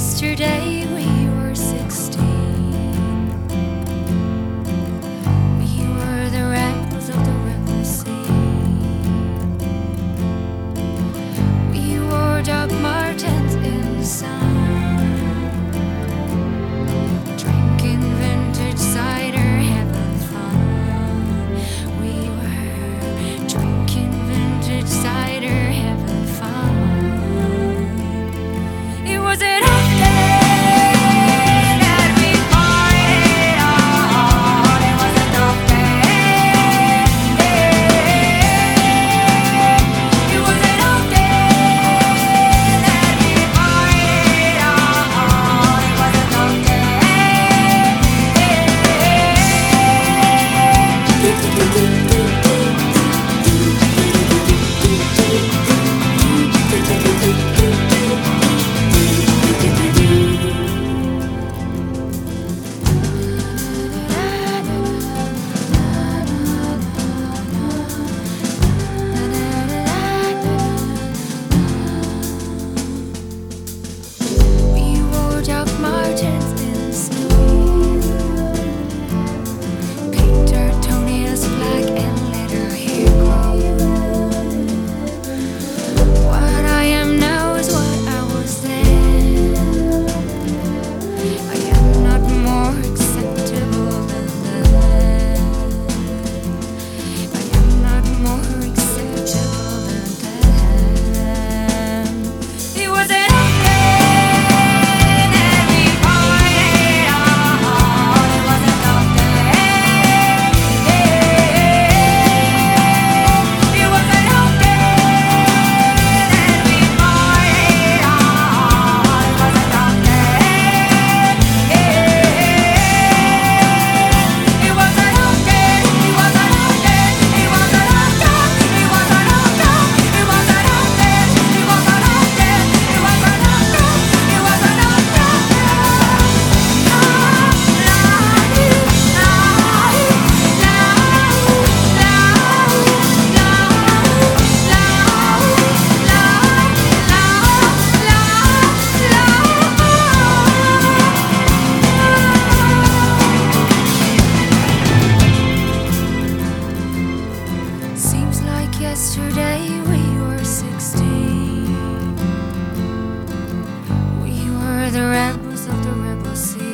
yesterday we were 16. We were the rebels of the rebel scene. We wore Doc Martens in the sun, drinking vintage cider, having fun. We were drinking vintage cider, having fun. It was an off day that we partied on. It was an off day. It was an off day that we partied on. It was an off We wore Doc Martens in the snow, paint our toenails black and let our hair grow. What I am now is what I was then. I am not more acceptable than that. I am not more acceptable than that. It was an off day that we partied on. It was an off day. It was an off day that we partied on. It was an off day. It was an off day. It was an off day. It was an off day. It was an off day. It was an off day. It was an off day. It was an off day. It was an off Seems like yesterday we were 16. We were the rebels of the rebel sea.